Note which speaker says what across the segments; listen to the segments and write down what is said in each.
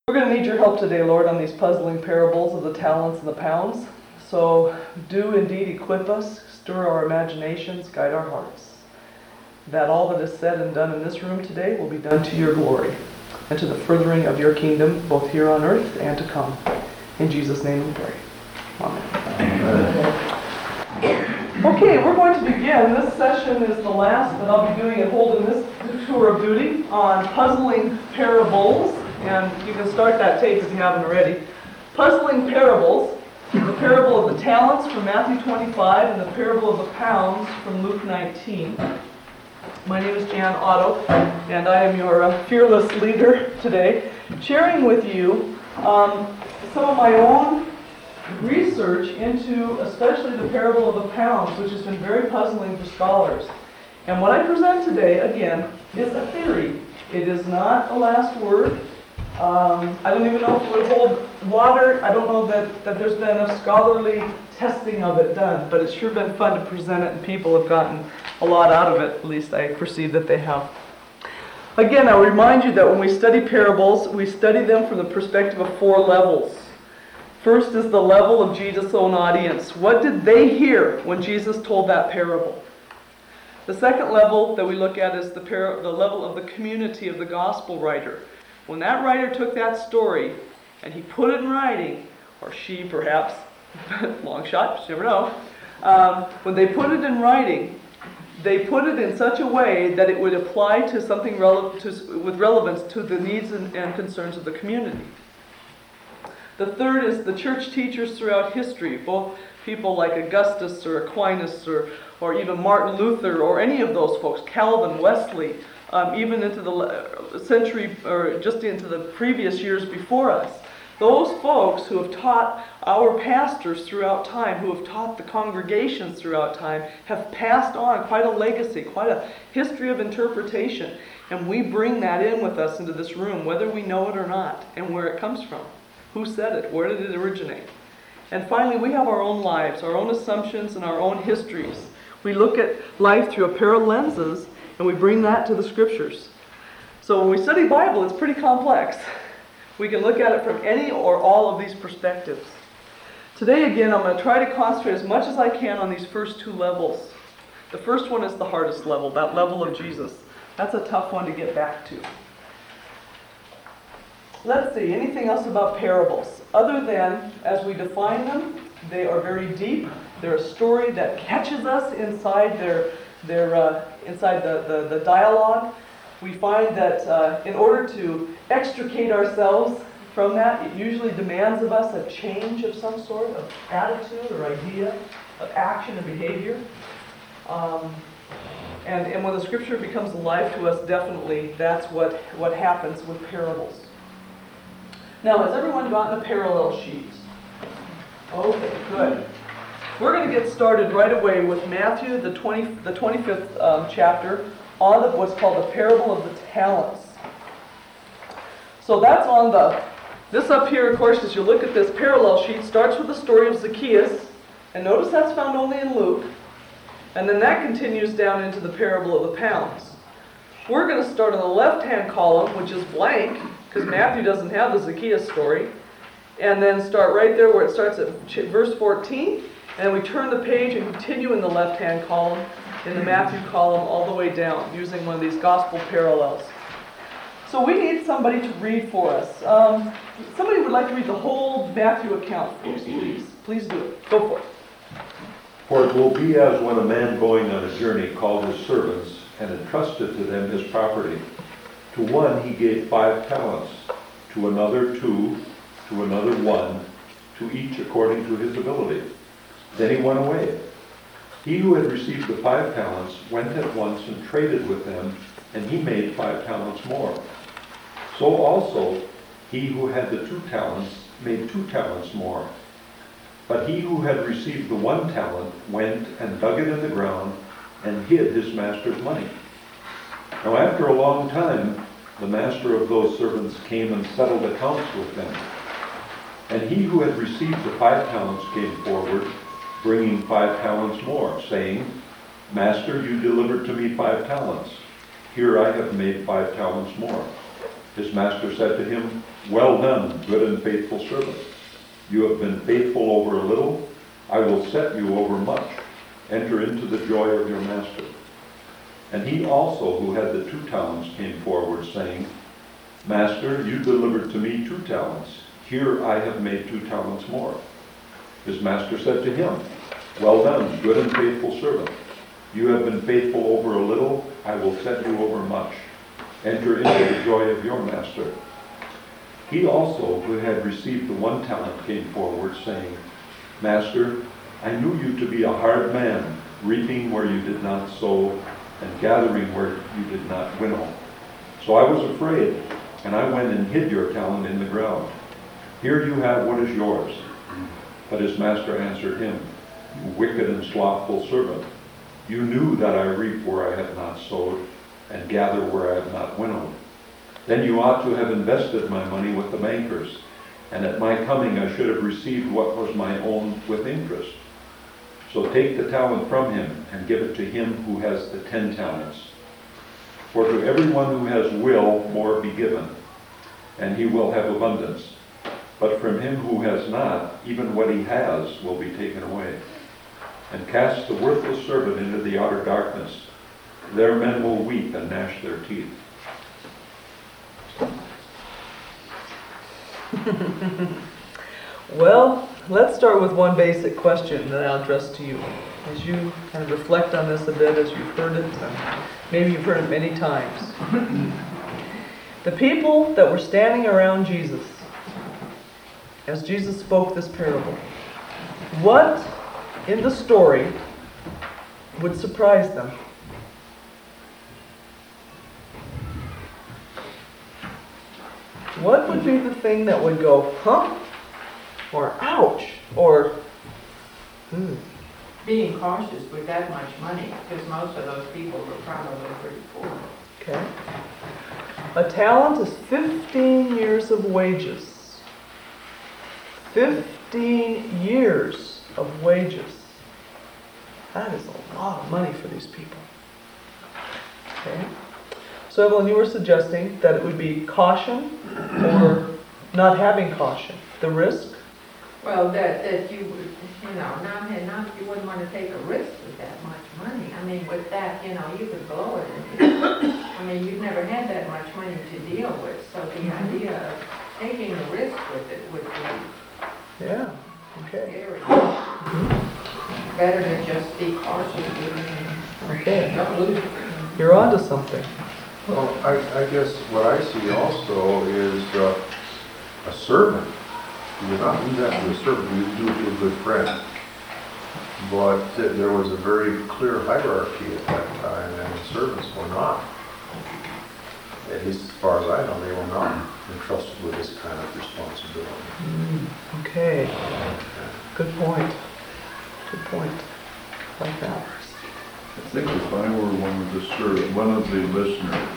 Speaker 1: We're going to need your help today, Lord, on these puzzling parables of the talents and the pounds. So do indeed equip us, stir our imaginations, guide our hearts, that all that is said and done in this room today will be done to your glory and to the furthering of your kingdom, both here on earth and to come. In Jesus' name we pray. Amen. Okay, we're going to begin. This session is the last that I'll be doing and holding this tour of duty on puzzling parables. And you can start that tape if you haven't already. Puzzling parables, the parable of the talents from Matthew 25 and the parable of the pounds from Luke 19. My name is Jan Otto, and I am your fearless leader today, sharing with you some of my own research into especially the parable of the pounds, which has been very puzzling for scholars. And what I present today, again, is a theory. It is not a last word. I don't even know if it would hold water. I don't know that there's been enough scholarly testing of it done, but it's sure been fun to present it, and people have gotten a lot out of it. At least I perceive that they have. Again, I'll remind you that when we study parables, we study them from the perspective of 4 levels. First is the level of Jesus' own audience. What did they hear when Jesus told that parable? The second level that we look at is the level of the community of the gospel writer. When that writer took that story and he put it in writing, or she perhaps, long shot, you never know, when they put it in writing, they put it in such a way that it would apply to something with relevance to the needs and concerns of the community. The third is the church teachers throughout history, both people like Augustus or Aquinas or even Martin Luther or any of those folks, Calvin, Wesley, even into the century or just into the previous years before us. Those folks who have taught our pastors throughout time, who have taught the congregations throughout time, have passed on quite a legacy, quite a history of interpretation. And we bring that in with us into this room, whether we know it or not, and where it comes from. Who said it? Where did it originate? And finally, we have our own lives, our own assumptions, and our own histories. We look at life through a pair of lenses, and we bring that to the scriptures. So when we study Bible, it's pretty complex. We can look at it from any or all of these perspectives. Today, again, I'm going to try to concentrate as much as I can on these first 2 levels. The first one is the hardest level, that level of Jesus. That's a tough one to get back to. Let's see, anything else about parables? Other than, as we define them, they are very deep. They're a story that catches us inside inside the dialogue. We find that in order to extricate ourselves from that, it usually demands of us a change of some sort of attitude or idea, of action and behavior. And when the scripture becomes alive to us, definitely that's what happens with parables. Now, has everyone gotten a parallel sheet? Okay, good. We're going to get started right away with Matthew, the 25th chapter, on what's called the parable of the talents. So that's on this up here, of course, as you look at this parallel sheet, starts with the story of Zacchaeus. And notice that's found only in Luke. And then that continues down into the parable of the pounds. We're going to start on the left-hand column, which is blank, because Matthew doesn't have the Zacchaeus story. And then start right there where it starts at verse 14. And we turn the page and continue in the left-hand column, in the Matthew column, all the way down, using one of these gospel parallels. So we need somebody to read for us. Somebody would like to read the whole Matthew account for us, please. Please do it. Go for it.
Speaker 2: For it will be as when a man going on a journey called his servants and entrusted to them his property. To one he gave 5 talents, to another 2, to another 1, to each according to his ability. Then he went away. He who had received the 5 talents went at once and traded with them, and he made 5 talents more. So also he who had the 2 talents made 2 talents more. But he who had received the 1 talent went and dug it in the ground and hid his master's money. Now after a long time, the master of those servants came and settled accounts with them. And he who had received the 5 talents came forward, bringing 5 talents more, saying, Master, you delivered to me 5 talents. Here I have made 5 talents more. His master said to him, "Well done, good and faithful servant. You have been faithful over a little. I will set you over much. Enter into the joy of your master." And he also, who had the 2 talents, came forward, saying, "Master, you delivered to me 2 talents. Here I have made 2 talents more." His master said to him, "Well done, good and faithful servant. You have been faithful over a little. I will set you over much. Enter into the joy of your master." He also, who had received the 1 talent, came forward, saying, "Master, I knew you to be a hard man, reaping where you did not sow, and gathering where you did not winnow. So I was afraid, and I went and hid your talent in the ground. Here you have what is yours." But his master answered him, "You wicked and slothful servant. You knew that I reap where I have not sowed, and gather where I have not winnowed. Then you ought to have invested my money with the bankers, and at my coming I should have received what was my own with interest. So take the talent from him and give it to him who has the 10 talents. For to everyone who has will more be given, and he will have abundance. But from him who has not, even what he has will be taken away. And cast the worthless servant into the outer darkness. There men will weep and gnash their teeth."
Speaker 1: Well, let's start with one basic question that I'll address to you. As you kind of reflect on this a bit, as you've heard it, maybe you've heard it many times. The people that were standing around Jesus, as Jesus spoke this parable, what in the story would surprise them? What would be the thing that would go, huh? Or ouch? Or,
Speaker 3: Being cautious with that much money, because most of those people were probably pretty poor.
Speaker 1: Okay. A talent is 15 years of wages. 15 years of wages. That is a lot of money for these people. Okay. So Evelyn, you were suggesting that it would be caution or not having caution. The risk?
Speaker 3: Well, that you would, not you wouldn't want to take a risk with that much money. I mean, with that, you could blow it. I mean, you've never had that much money to deal with, so the idea of taking a risk with it would be
Speaker 1: Yeah. Okay.
Speaker 3: scary. Better to just be cautious with it.
Speaker 1: Okay.
Speaker 3: Don't lose it.
Speaker 1: You're onto something.
Speaker 4: Well, I guess what I see also is a servant. You would not do that to a servant, you would do it to a good friend. But there was a very clear hierarchy at that time, and the servants were not. At least as far as I know, they were not entrusted with this kind of responsibility.
Speaker 1: Okay. Good point. Good point. Like that.
Speaker 5: I think if I were one of the listeners,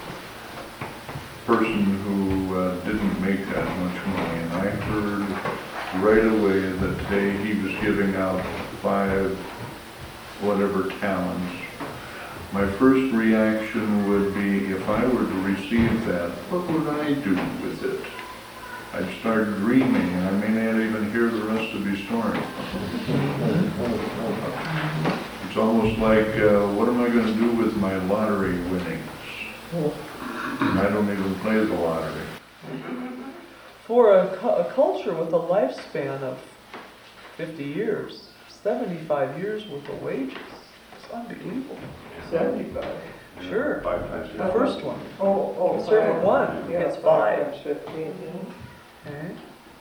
Speaker 5: person who didn't make that much money, and I heard right away that day he was giving out 5 whatever talents, my first reaction would be, if I were to receive that, what would I do with it? I'd start dreaming, and I may not even hear the rest of his story. It's almost like, what am I going to do with my lottery winnings? And I don't even play the lottery.
Speaker 1: For a culture with a lifespan of 50 years, 75 years worth of wages. It's unbelievable.
Speaker 6: 75.
Speaker 1: Sure.
Speaker 4: 5 times
Speaker 1: The first one.
Speaker 6: Oh,
Speaker 1: The servant one gets 5.
Speaker 6: Times 15, yeah.
Speaker 1: Okay.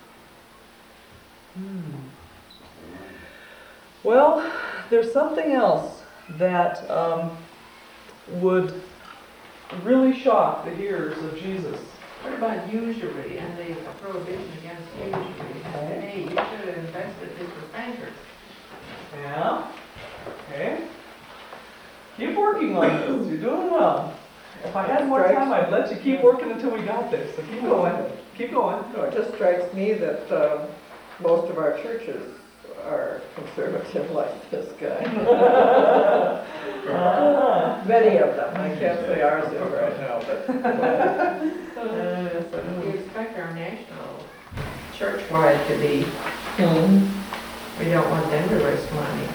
Speaker 1: Well, there's something else that would really shock the hearers of Jesus.
Speaker 3: What about usury and the prohibition against usury? Hey, you should have invested this with bankers.
Speaker 1: Yeah. Okay. Keep working on this. You're doing well. If I had more time, I'd let you keep working until we got there. So keep going. Keep going.
Speaker 6: No, it just strikes me that most of our churches are conservative like this guy. Many of them, I can't say ours is right now, but.
Speaker 3: We expect our national church-wide to be clean. We don't want them to waste money.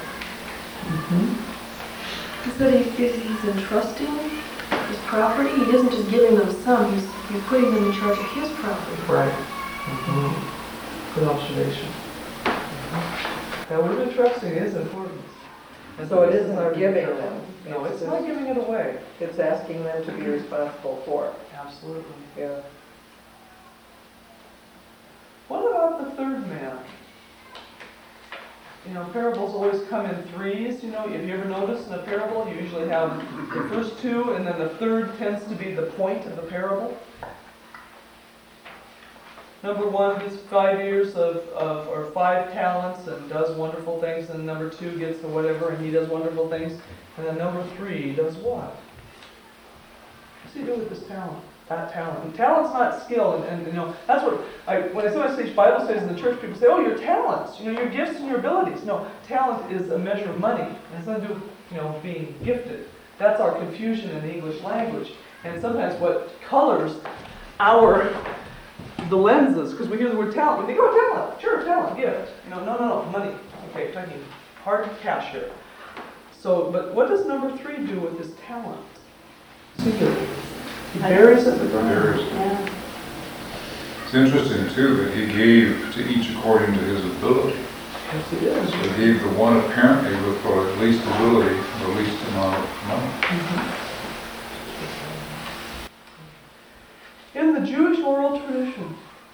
Speaker 7: But if he's entrusting his property, he isn't just giving them some, he's putting them in charge of his property.
Speaker 1: Right. Good observation. That word entrusting is important.
Speaker 6: So it isn't giving them.
Speaker 1: No, it's not giving it away.
Speaker 6: It's asking them to be responsible for it.
Speaker 1: Absolutely.
Speaker 6: Yeah.
Speaker 1: What about the third man? You know, parables always come in threes, you know, if you ever notice in a parable, you usually have the first two, and then the third tends to be the point of the parable. Number one gets 5 years or 5 talents and does wonderful things, and number two gets the whatever and he does wonderful things, and then number three does what? What's he do with his talent? That talent. And talent's not skill, and you know, that's what, when I sometimes teach Bible studies in the church, people say, oh, your talents, you know, your gifts and your abilities. No, talent is a measure of money. It has nothing to do with, you know, being gifted. That's our confusion in the English language. And sometimes what colors the lenses, because we hear the word talent, we think, oh, talent, sure, talent, gift. You know, no, money. Okay, talking hard cash here. So, but what does number three do with his talent? He buries it in the ground.
Speaker 8: Buries it.
Speaker 7: Yeah.
Speaker 8: It's interesting too that he gave to each according to his ability.
Speaker 1: Yes, it is.
Speaker 8: So he gave the one apparently with the least ability, the least amount of money.
Speaker 1: In the Jewish oral tradition,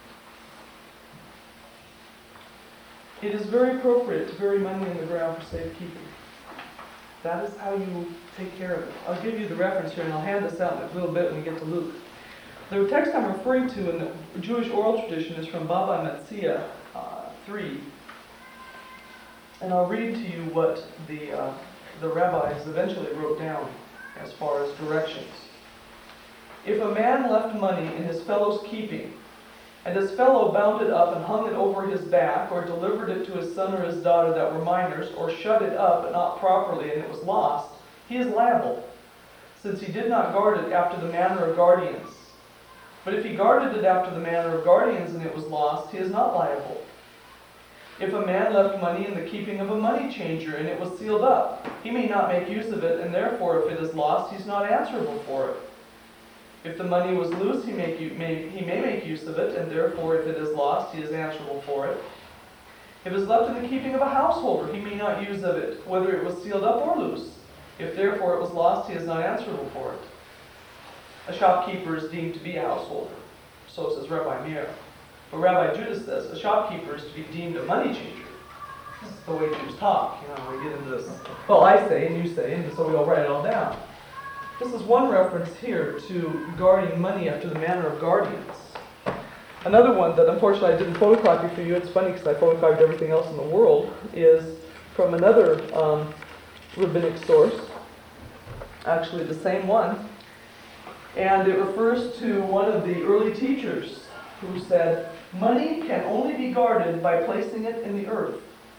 Speaker 1: it is very appropriate to bury money in the ground for safekeeping. That is how you take care of it. I'll give you the reference here, and I'll hand this out in a little bit when we get to Luke. The text I'm referring to in the Jewish oral tradition is from Baba Metzia 3. And I'll read to you what the rabbis eventually wrote down as far as directions. If a man left money in his fellow's keeping, and his fellow bound it up and hung it over his back, or delivered it to his son or his daughter that were minors, or shut it up but not properly, and it was lost, he is liable, since he did not guard it after the manner of guardians. But if he guarded it after the manner of guardians and it was lost, he is not liable. If a man left money in the keeping of a money changer and it was sealed up, he may not make use of it, and therefore if it is lost, he's not answerable for it. If the money was loose, he may make use of it, and therefore if it is lost, he is answerable for it. If it is left in the keeping of a householder, he may not use of it, whether it was sealed up or loose. If therefore it was lost, he is not answerable for it. A shopkeeper is deemed to be a householder. So says Rabbi Meir. But Rabbi Judah says a shopkeeper is to be deemed a money changer. This is the way Jews talk. You know, we get into this. Well, I say and you say, and so we all write it all down. This is one reference here to guarding money after the manner of guardians. Another one that unfortunately I didn't photocopy for you, it's funny because I photocopied everything else in the world, is from another rabbinic source, actually the same one, and it refers to one of the early teachers who said, money can only be guarded by placing it in the earth.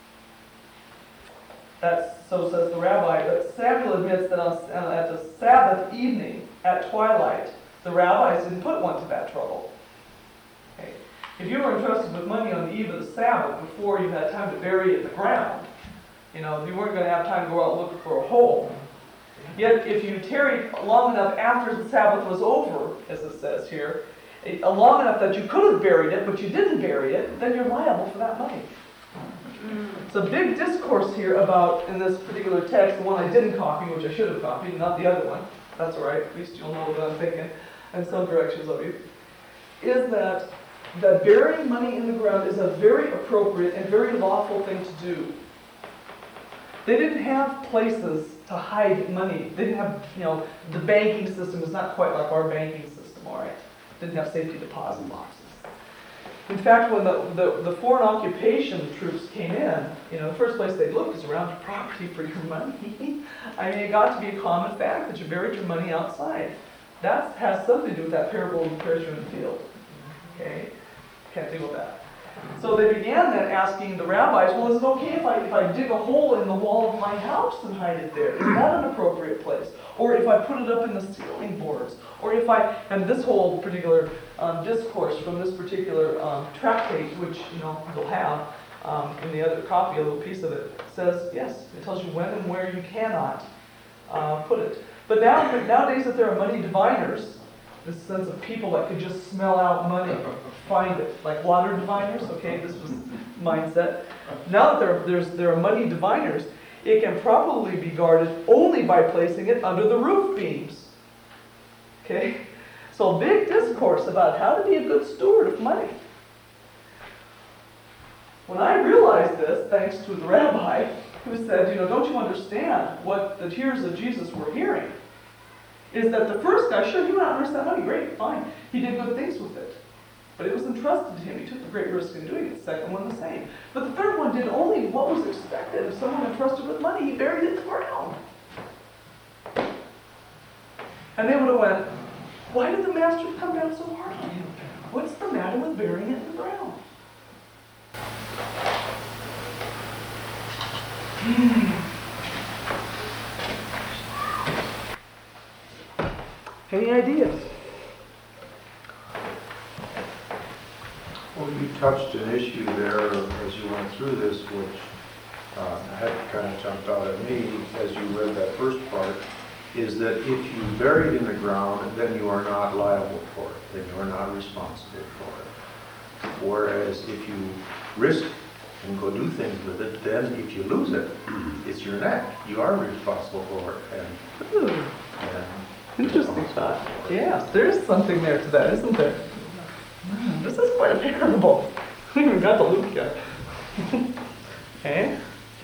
Speaker 1: So says the rabbi, but Samuel admits that at the Sabbath evening, at twilight, the rabbis didn't put one to that trouble. Okay. If you were entrusted with money on the eve of the Sabbath before you had time to bury it in the ground, you know, you weren't going to have time to go out and look for a hole. Yet if you tarried long enough after the Sabbath was over, as it says here, long enough that you could have buried it, but you didn't bury it, then you're liable for that money. It's a big discourse here about, in this particular text, the one I didn't copy, which I should have copied, not the other one. That's all right, at least you'll know what I'm thinking, and some directions of you. Is that burying money in the ground is a very appropriate and very lawful thing to do. They didn't have places to hide money. They didn't have, you know, the banking system is not quite like our banking system, all right? Didn't have safety deposit boxes. In fact, when the foreign occupation troops came in, you know, the first place they looked is around your property for your money. I mean, it got to be a common fact that you buried your money outside. That has something to do with that parable of the treasure in the field. Okay? Can't deal with that. So they began then asking the rabbis, well, is it okay if I dig a hole in the wall of my house and hide it there? Is that an appropriate place? Or if I put it up in the ceiling boards? Or if and this whole particular discourse from this particular tractate, which you'll have in the other copy, a little piece of it, says, yes, it tells you when and where you cannot put it. But nowadays that there are money diviners, this sense of people that could just smell out money, find it, like water diviners, okay, this was mindset. Now that there are money diviners, it can properly be guarded only by placing it under the roof beams. Okay? So big discourse about how to be a good steward of money. When I realized this, thanks to the rabbi, who said, don't you understand what the tears of Jesus were hearing? Is that the first guy, sure, he went out and risked that money, great, fine. He did good things with it. But it was entrusted to him. He took the great risk in doing it. The second one the same. But the third one did only what was expected of someone entrusted with money. He buried it in the ground. And they would have went, why did the master come down so hard on him? What's the matter with burying it in the ground? Any ideas?
Speaker 4: Well, you touched an issue there as you went through this, which had kind of jumped out at me as you read that first part, is that if you bury it in the ground, then you are not liable for it, then you are not responsible for it. Whereas if you risk and go do things with it, then if you lose it, it's your neck. You are responsible for it. And
Speaker 1: Interesting thought. Yes, there's something there to that, isn't there? This is quite a parable. We haven't got to Luke yet. Okay.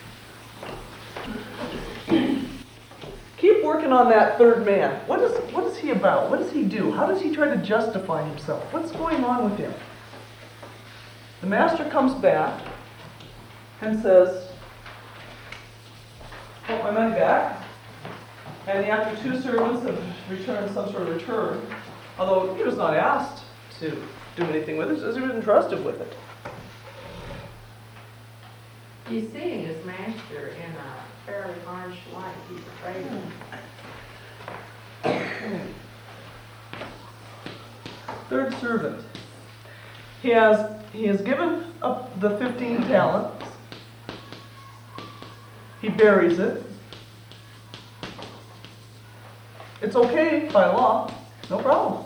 Speaker 1: Keep working on that third man. What is he about? What does he do? How does he try to justify himself? What's going on with him? The master comes back and says, "Want my money back?" And after two servants have returned some sort of return, although he was not asked to do anything with it, as he was entrusted with it.
Speaker 3: He's seeing his master in a fairly harsh light. He's afraid of him.
Speaker 1: Third servant. He has given up the 15 talents. He buries it. It's okay by law, no problem.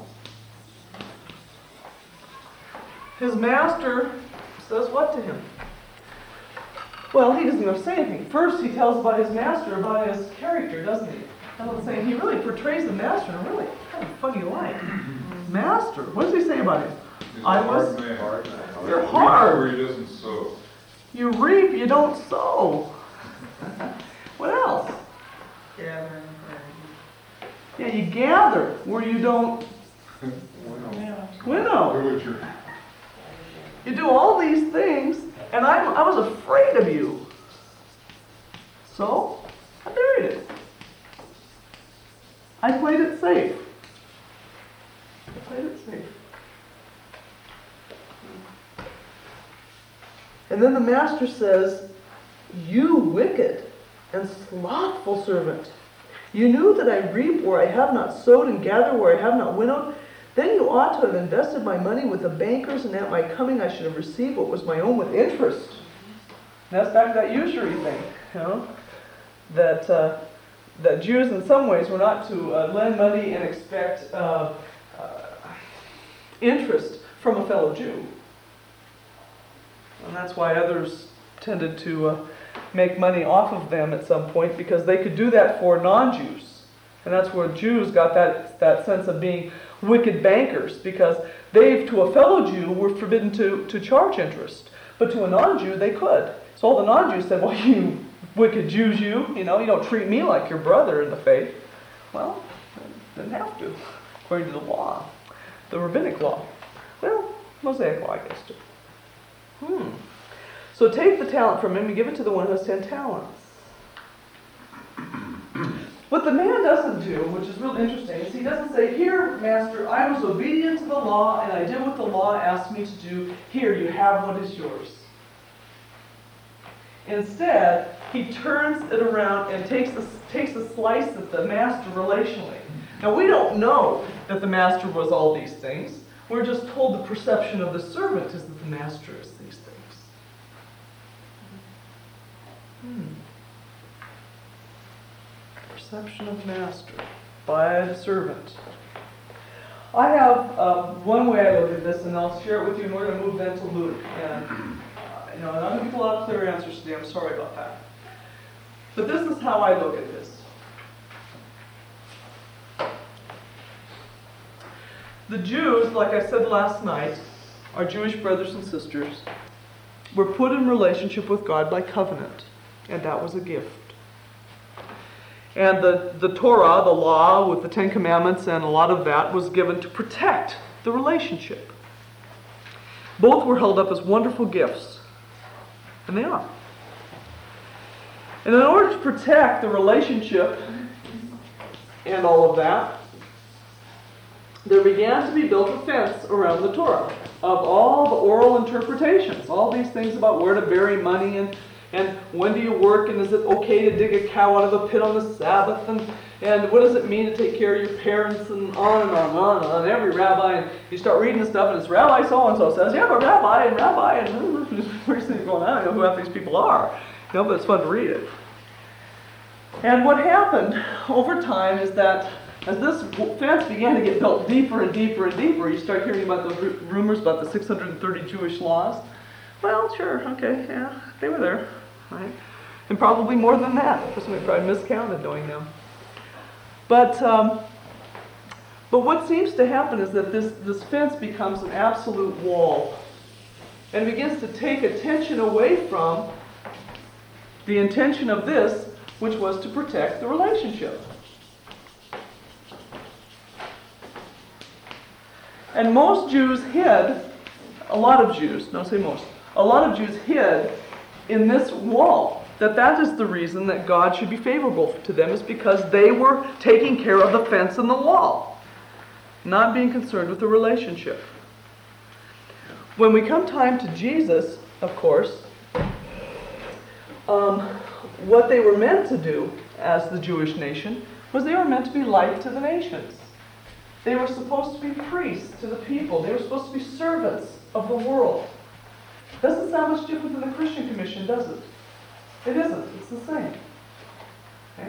Speaker 1: His master says what to him? Well, he doesn't even say anything. First, he tells about his master, about his character, doesn't he? I'm saying he really portrays the master in a really kind of funny light. Master, what does he say about him? You're hard.
Speaker 8: Where he doesn't sow.
Speaker 1: You reap, you don't sow. What else?
Speaker 3: Gathering.
Speaker 1: Yeah, you gather where you don't winnow.
Speaker 8: Do what you're.
Speaker 1: You do all these things, and I was afraid of you. So, I buried it. I played it safe. And then the master says, "You wicked and slothful servant. You knew that I reap where I have not sowed and gather where I have not winnowed. Then you ought to have invested my money with the bankers, and at my coming I should have received what was my own with interest." And that's back to that usury thing, that Jews in some ways were not to lend money and expect interest from a fellow Jew. And that's why others tended to make money off of them at some point, because they could do that for non-Jews. And that's where Jews got that sense of being wicked bankers, because they, to a fellow Jew, were forbidden to charge interest. But to a non-Jew, they could. So all the non-Jews said, "Well, you wicked Jews, you don't treat me like your brother in the faith." Well, didn't have to, according to the law, the rabbinic law. Well, Mosaic law, I guess, too. So take the talent from him and give it to the one who has 10 talents. What the man doesn't do, which is really interesting, is he doesn't say, here, master, I was obedient to the law and I did what the law asked me to do. Here, you have what is yours. Instead, he turns it around and takes a slice at the master relationally. Now, we don't know that the master was all these things. We're just told the perception of the servant is that the master is these things. Perception of master by the servant. I have one way I look at this, and I'll share it with you, and we're going to move then to Luke. And I'm going to give a lot of clear answers today. I'm sorry about that. But this is how I look at this. The Jews, like I said last night, our Jewish brothers and sisters, were put in relationship with God by covenant, and that was a gift. And the Torah, the law with the Ten Commandments and a lot of that was given to protect the relationship. Both were held up as wonderful gifts, and they are. And in order to protect the relationship and all of that, there began to be built a fence around the Torah of all the oral interpretations, all these things about where to bury money and when do you work, and is it okay to dig a cow out of a pit on the Sabbath, and what does it mean to take care of your parents, and on and on and on and on. Every rabbi, and you start reading this stuff, and it's Rabbi so-and-so says, yeah, but Rabbi, and where's things going on? I don't know who half these people are, but it's fun to read it. And what happened over time is that as this fence began to get built deeper and deeper and deeper, you start hearing about those rumors about the 630 Jewish laws. Well, sure, okay, yeah, they were there, right? And probably more than that, because we probably miscounted knowing them. But what seems to happen is that this fence becomes an absolute wall, and it begins to take attention away from the intention of this, which was to protect the relationship. And most Jews hid, a lot of Jews, don't say most, a lot of Jews hid in this wall. That is the reason that God should be favorable to them, is because they were taking care of the fence and the wall, not being concerned with the relationship. When we come time to Jesus, of course, what they were meant to do as the Jewish nation was they were meant to be light to the nations. They were supposed to be priests to the people. They were supposed to be servants of the world. Doesn't sound much different than the Christian commission, does it? It isn't. It's the same. Okay?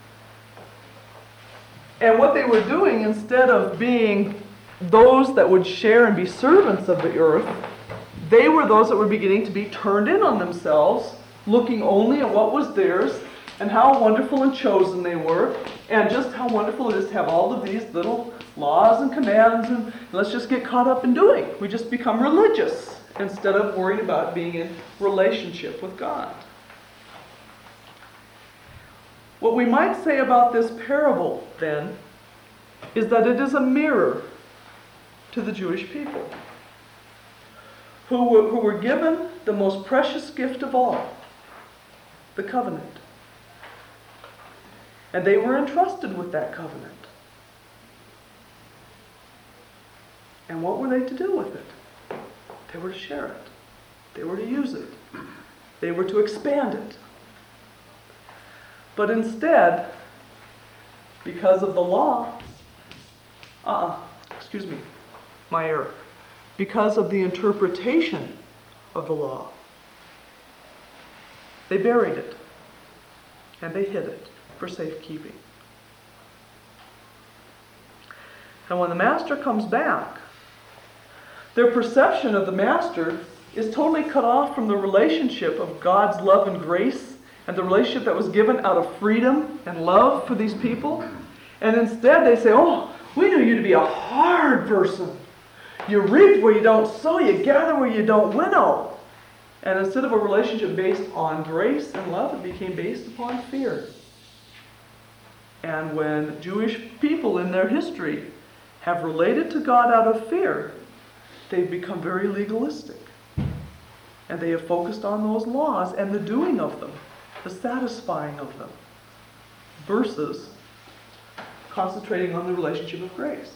Speaker 1: And what they were doing, instead of being those that would share and be servants of the earth, they were those that were beginning to be turned in on themselves, looking only at what was theirs, and how wonderful and chosen they were, and just how wonderful it is to have all of these little laws and commands, and let's just get caught up in doing. We just become religious instead of worrying about being in relationship with God. What we might say about this parable, then, is that it is a mirror to the Jewish people, who were given the most precious gift of all, the covenant. And they were entrusted with that covenant. And what were they to do with it? They were to share it. They were to use it. They were to expand it. But instead, because of the law, my error. Because of the interpretation of the law, they buried it and they hid it for safekeeping. And when the master comes back, their perception of the master is totally cut off from the relationship of God's love and grace and the relationship that was given out of freedom and love for these people. And instead they say, oh, we knew you to be a hard person. You reap where you don't sow, you gather where you don't winnow. And instead of a relationship based on grace and love, it became based upon fear. And when Jewish people in their history have related to God out of fear, they've become very legalistic. And they have focused on those laws and the doing of them, the satisfying of them, versus concentrating on the relationship of grace.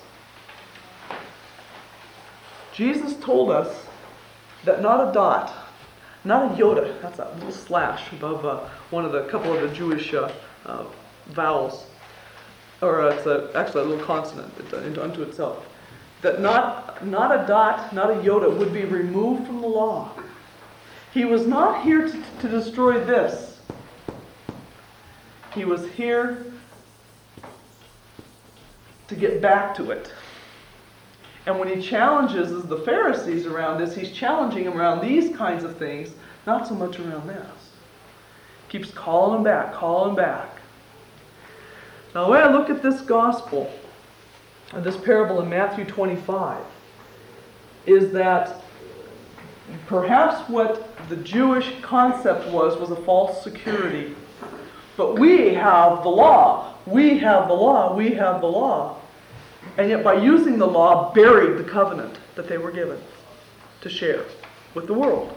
Speaker 1: Jesus told us that not a dot, not a iota, that's a little slash above couple of the Jewish vowels, or it's actually a little consonant unto itself, that not a dot, not a iota would be removed from the law. He was not here to destroy this. He was here to get back to it. And when he challenges the Pharisees around this, he's challenging them around these kinds of things, not so much around this. Keeps calling them back, calling back. Now the way I look at this gospel, or this parable in Matthew 25, is that perhaps what the Jewish concept was a false security. But we have the law. We have the law. We have the law. And yet by using the law, buried the covenant that they were given to share with the world.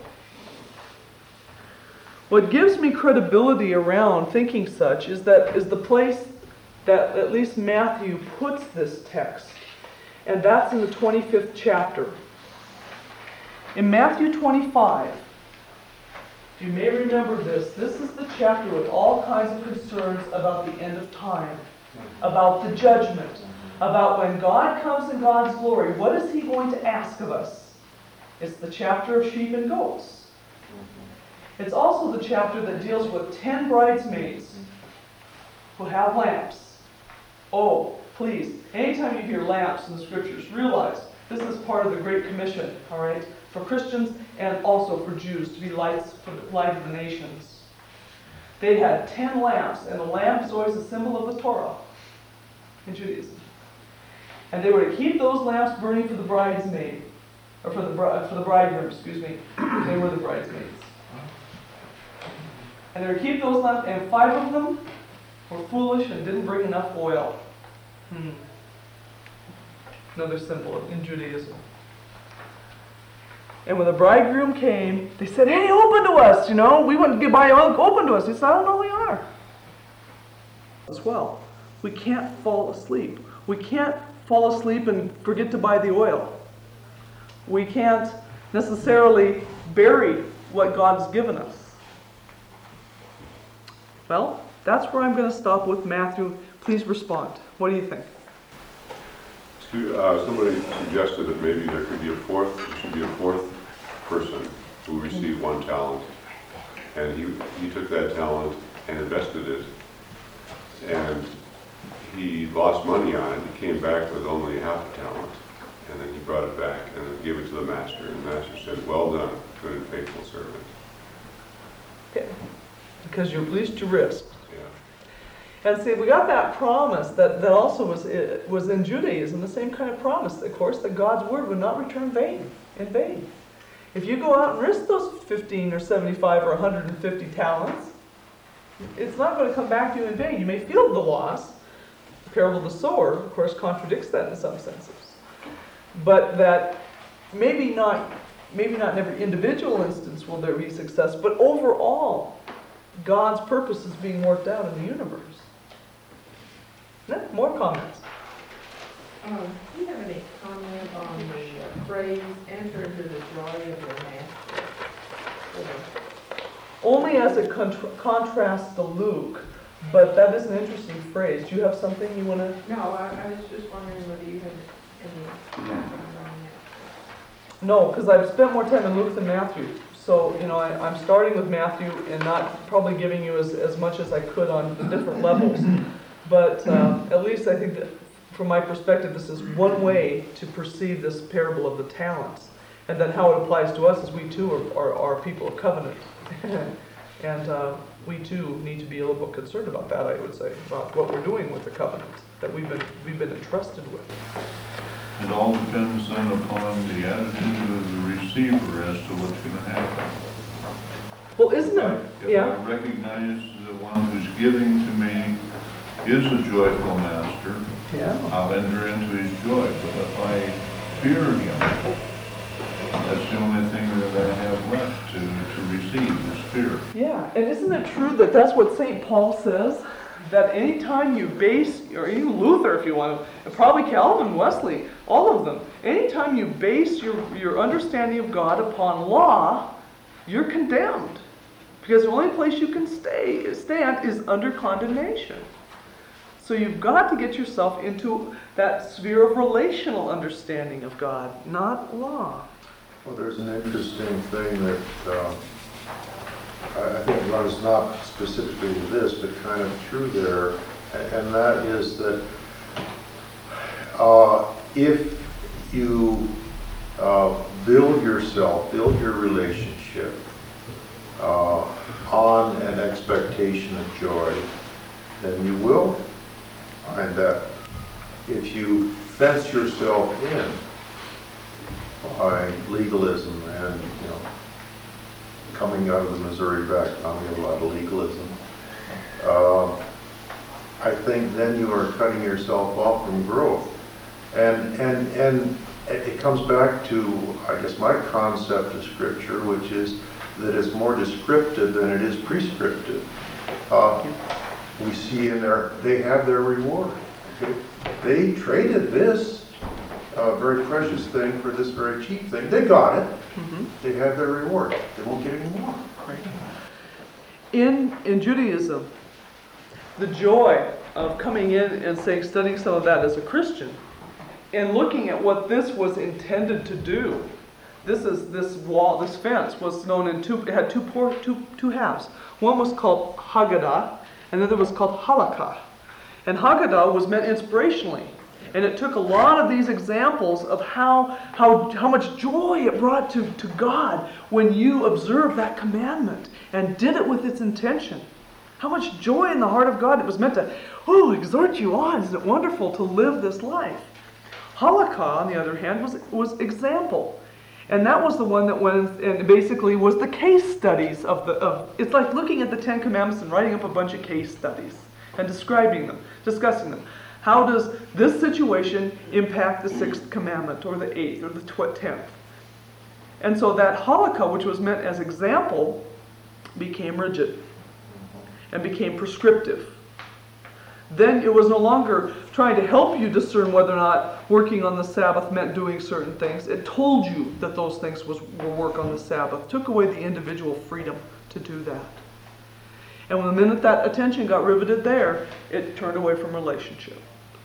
Speaker 1: What gives me credibility around thinking such is the place that at least Matthew puts this text. And that's in the 25th chapter. In Matthew 25, you may remember this is the chapter with all kinds of concerns about the end of time, about the judgment, about when God comes in God's glory. What is he going to ask of us? It's the chapter of sheep and goats. It's also the chapter that deals with 10 bridesmaids who have lamps. Oh, please, anytime you hear lamps in the scriptures, realize this is part of the Great Commission, all right, for Christians and also for Jews to be lights for the light of the nations. They had 10 lamps, and the lamp is always a symbol of the Torah in Judaism. And they were to keep those lamps burning for the bridesmaid, or for the bridegroom, excuse me. They were the bridesmaids. And they were to keep those lamps, and 5 of them were foolish and didn't bring enough oil. Another symbol in Judaism. And when the bridegroom came, they said, "Hey, open to us, we want to buy oil, open to us." He said, "I don't know who you are." As well, we can't fall asleep. We can't fall asleep and forget to buy the oil. We can't necessarily bury what God's given us. Well, that's where I'm going to stop with Matthew. Please respond. What do you think?
Speaker 4: Somebody suggested that maybe there should be a fourth person who received 1 talent, and he took that talent and invested it, and he lost money on it. He came back with only half a talent, and then he brought it back and then gave it to the master, and the master said, "Well done, good and faithful servant."
Speaker 1: Okay. Because you at least you risked.
Speaker 4: Yeah.
Speaker 1: And see, we got that promise that also was in Judaism, the same kind of promise, of course, that God's word would not return in vain. If you go out and risk those 15 or 75 or 150 talents, it's not going to come back to you in vain. You may feel the loss. The parable of the sower, of course, contradicts that in some senses. But that maybe not in every individual instance will there be success, but overall, God's purpose is being worked out in the universe. More comments?
Speaker 3: Do you have any comment on the phrase, "enter into the joy of your master"?
Speaker 1: Only as it contrasts to Luke, but that is an interesting phrase. Do you have something you want to...
Speaker 3: No, I was just wondering whether you had any background on that.
Speaker 1: No, because I've spent more time in Luke than Matthew. So, I'm starting with Matthew and not probably giving you as much as I could on the different levels. But at least I think that from my perspective, this is one way to perceive this parable of the talents. And then how it applies to us is we too are people of covenant. And we too need to be a little bit concerned about that, I would say, about what we're doing with the covenant that we've been entrusted with.
Speaker 5: It all depends then upon the attitude of the receiver as to what's going to happen.
Speaker 1: Well, isn't it?
Speaker 5: If
Speaker 1: Yeah.
Speaker 5: I recognize the one who's giving to me is a joyful master,
Speaker 1: Yeah.
Speaker 5: I'll enter into his joy. But if I fear him, that's the only thing that I have left to receive is fear.
Speaker 1: Yeah, and isn't it true that that's what St. Paul says that anytime you base, or even Luther if you want to, and probably Calvin, Wesley, all of them, anytime you base your understanding of God upon law, you're condemned. Because the only place you can stand is under condemnation. So you've got to get yourself into that sphere of relational understanding of God, not law.
Speaker 4: Well, there's an interesting thing that I think runs not specifically to this, but kind of true there, and that is that if you build your relationship on an expectation of joy, then you will find that. If you fence yourself in by legalism and, coming out of the Missouri background, we have a lot of legalism, I think then you are cutting yourself off from growth. And it comes back to, I guess, my concept of Scripture, which is that it's more descriptive than it is prescriptive. We see in there, they have their reward. Okay? They traded this very precious thing for this very cheap thing. They got it.
Speaker 1: Mm-hmm.
Speaker 4: They have their reward. They won't get any more.
Speaker 1: Right. In Judaism, the joy of coming in and studying some of that as a Christian, and looking at what this was intended to do. This wall, this fence was known in two. It had two halves. One was called Haggadah, and the other was called Halakha. And Haggadah was meant inspirationally, and it took a lot of these examples of how much joy it brought to God when you observed that commandment and did it with its intention. How much joy in the heart of God it was meant to, exhort you on. Isn't it wonderful to live this life? Halakha, on the other hand, was example. And that was the one that went and basically was the case studies it's like looking at the Ten Commandments and writing up a bunch of case studies and describing them, discussing them. How does this situation impact the 6th commandment or the 8th or the 10th? And so that halakha, which was meant as example, became rigid and became prescriptive. Then it was no longer trying to help you discern whether or not working on the Sabbath meant doing certain things. It told you that those things were work on the Sabbath. Took away the individual freedom to do that. And when the minute that attention got riveted there, it turned away from relationship.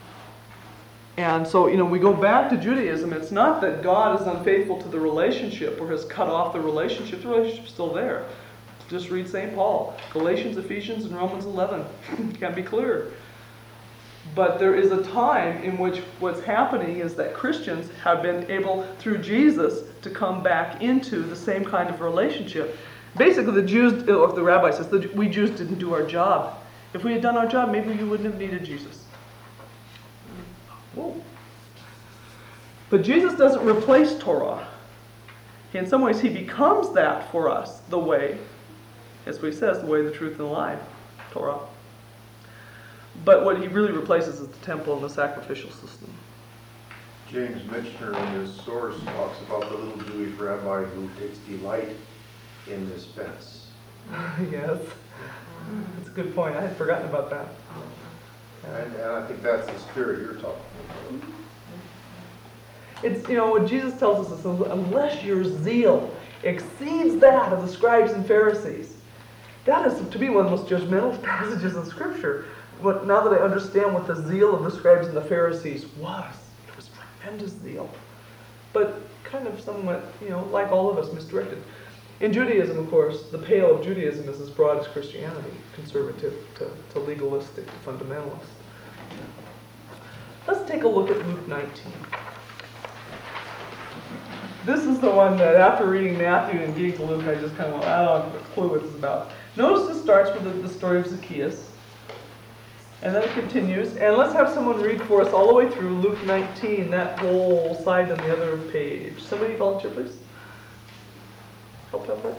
Speaker 1: And so, we go back to Judaism. It's not that God is unfaithful to the relationship or has cut off the relationship. The relationship's still there. Just read St. Paul. Galatians, Ephesians, and Romans 11. Can be clear. But there is a time in which what's happening is that Christians have been able, through Jesus, to come back into the same kind of relationship. Basically, the Jews, or the rabbi says, we Jews didn't do our job. If we had done our job, maybe you wouldn't have needed Jesus. Whoa. But Jesus doesn't replace Torah. In some ways, he becomes that for us, the way, as he says, the way, the truth, and the life, Torah. But what he really replaces is the temple and the sacrificial system.
Speaker 4: James Michener in his source talks about the little Jewish rabbi who takes delight in this fence.
Speaker 1: Yes. That's a good point. I had forgotten about that.
Speaker 4: And I think that's the spirit you're talking about.
Speaker 1: It's, what Jesus tells us is unless your zeal exceeds that of the scribes and Pharisees, that is, to me, one of the most judgmental passages in Scripture. But now that I understand what the zeal of the scribes and the Pharisees was, it was tremendous zeal. But kind of somewhat, like all of us, misdirected. In Judaism, of course, the pale of Judaism is as broad as Christianity, conservative to legalistic to fundamentalist. Let's take a look at Luke 19. This is the one that after reading Matthew and getting to Luke, I just kind of went, I don't have a clue what this is about. Notice it starts with the story of Zacchaeus. And then it continues. And let's have someone read for us all the way through Luke 19, that whole side on the other page. Somebody volunteer, please. Help out there.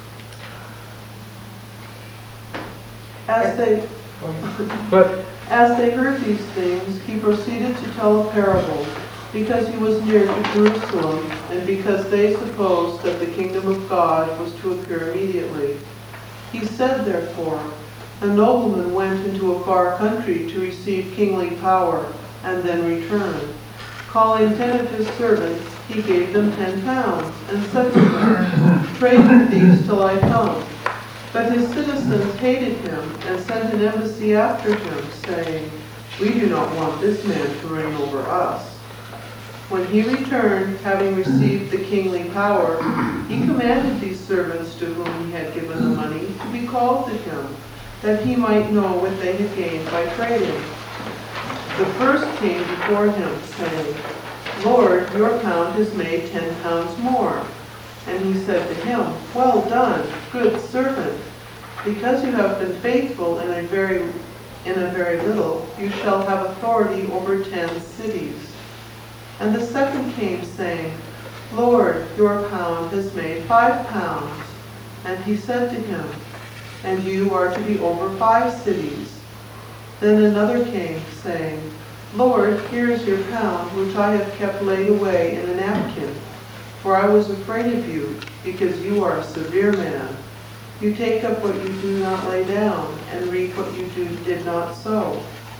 Speaker 9: As they heard these things, he proceeded to tell a parable, because he was near to Jerusalem, and because they supposed that the kingdom of God was to appear immediately. He said, therefore, A nobleman went into a far country to receive kingly power and then returned. Calling 10 of his servants, he gave them 10 pounds and said to them, "Trade with these till I come." But his citizens hated him and sent an embassy after him, saying, "We do not want this man to reign over us." When he returned, having received the kingly power, he commanded these servants to whom he had given the money to be called to him, that he might know what they had gained by trading. The first came before him, saying, "Lord, your pound has made 10 pounds more." And he said to him, "Well done, good servant. Because you have been faithful in a very little, you shall have authority over 10 cities." And the second came, saying, "Lord, your pound has made 5 pounds." And he said to him, "And you are to be over 5 cities." Then another came, saying, "Lord, here is your pound, which I have kept laid away in a napkin. For I was afraid of you, because you are a severe man. You take up what you do not lay down, and reap what you did not sow."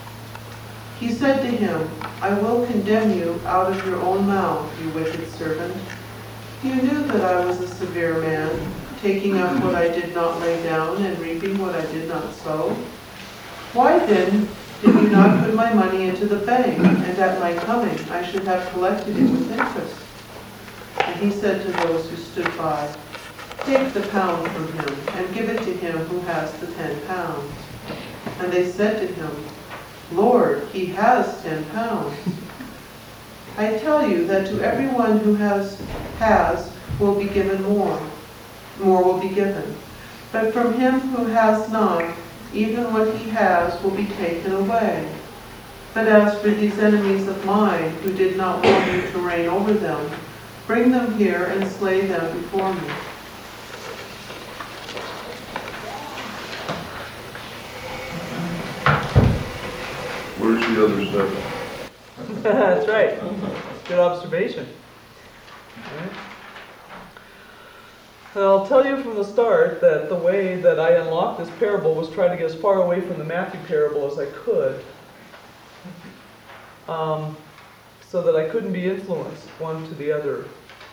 Speaker 9: He said to him, "I will condemn you out of your own mouth, you wicked servant. You knew that I was a severe man, taking up what I did not lay down, and reaping what I did not sow. Why then did you not put my money into the bank, and at my coming I should have collected it with interest?" And he said to those who stood by, "Take the pound from him, and give it to him who has the 10 pounds. And they said to him, "Lord, he has 10 pounds." "I tell you that to everyone who has will be given more will be given. But from him who has not, even what he has will be taken away. But as for these enemies of mine, who did not want you to reign over them, bring them here and slay them before me."
Speaker 5: Where's the other 7?
Speaker 1: That's right. Good observation. All right. And I'll tell you from the start that the way that I unlocked this parable was try to get as far away from the Matthew parable as I could, so that I couldn't be influenced one to the other.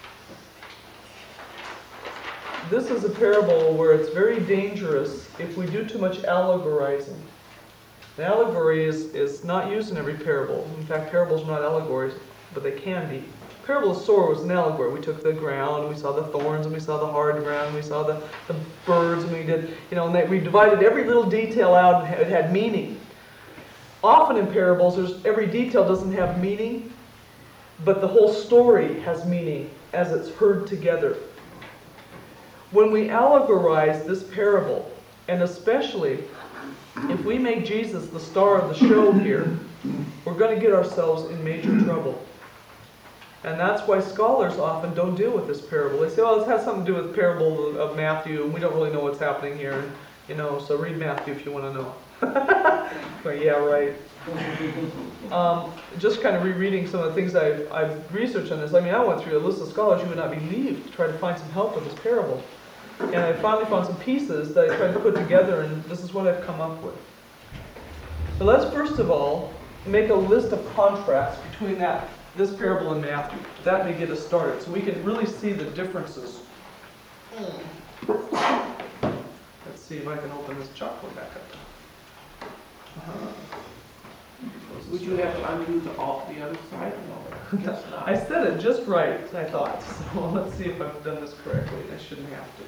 Speaker 1: This is a parable where it's very dangerous if we do too much allegorizing. An allegory is not used in every parable. In fact, parables are not allegories, but they can be. The parable of sower was an allegory. We took the ground, and we saw the thorns, and we saw the hard ground, and we saw the birds, and we did, and we divided every little detail out, and it had meaning. Often in parables, every detail doesn't have meaning, but the whole story has meaning as it's heard together. When we allegorize this parable, and especially if we make Jesus the star of the show here, we're going to get ourselves in major trouble. And that's why scholars often don't deal with this parable. They say, "Oh, this has something to do with the parable of Matthew, and we don't really know what's happening here. So read Matthew if you want to know." But yeah, right. Just kind of rereading some of the things I've researched on this. I went through a list of scholars you would not believe to try to find some help with this parable. And I finally found some pieces that I tried to put together, and this is what I've come up with. So let's first of all make a list of contrasts between this parable and Matthew. That may get us started, so we can really see the differences. Let's see if I can open this chalkboard back up.
Speaker 9: Would you have to undo the other side? No.
Speaker 1: I said it just right, I thought. So let's see if I've done this correctly. I shouldn't have to.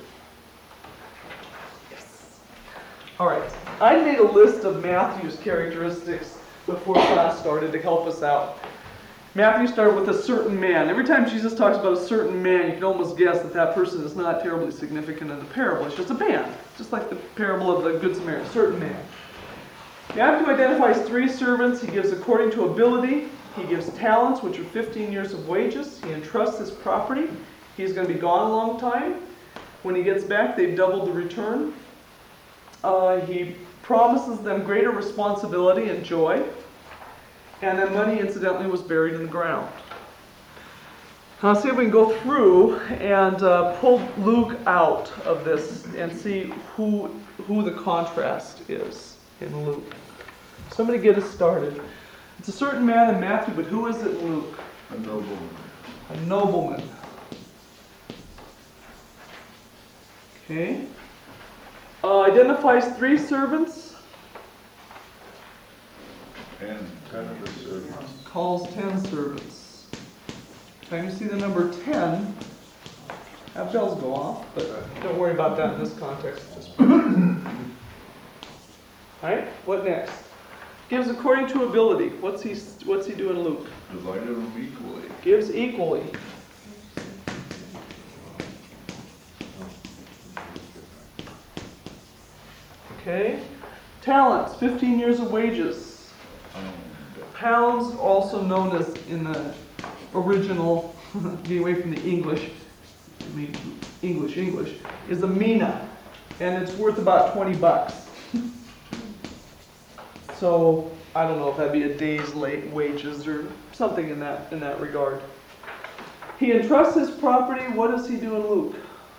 Speaker 1: Yes. All right. I made a list of Matthew's characteristics before class started to help us out. Matthew started with a certain man. Every time Jesus talks about a certain man, you can almost guess that person is not terribly significant in the parable. It's just a man, just like the parable of the Good Samaritan, certain man. Matthew identifies 3 servants. He gives according to ability. He gives talents, which are 15 years of wages. He entrusts his property. He's going to be gone a long time. When he gets back, they've doubled the return. He promises them greater responsibility and joy. And then money, incidentally, was buried in the ground. I'll see if we can go through and pull Luke out of this and see who the contrast is in Luke. Somebody get us started. It's a certain man in Matthew, but who is it in Luke?
Speaker 5: A nobleman.
Speaker 1: A nobleman. Okay. Identifies 3 servants.
Speaker 5: 10.
Speaker 4: 10 of the servants.
Speaker 1: Calls 10 servants. Time you see the number 10, have bells go off, but don't worry about that in this context. Alright, what next? Gives according to ability. What's he doing, Luke?
Speaker 5: Divided them equally.
Speaker 1: Gives equally. Okay. Talents, 15 years of wages. Pounds, also known as in the original, get away from the English, English, is a mina, and it's worth about $20. So I don't know if that'd be a day's late wages or something in that regard. He entrusts his property. What does he do in Luke?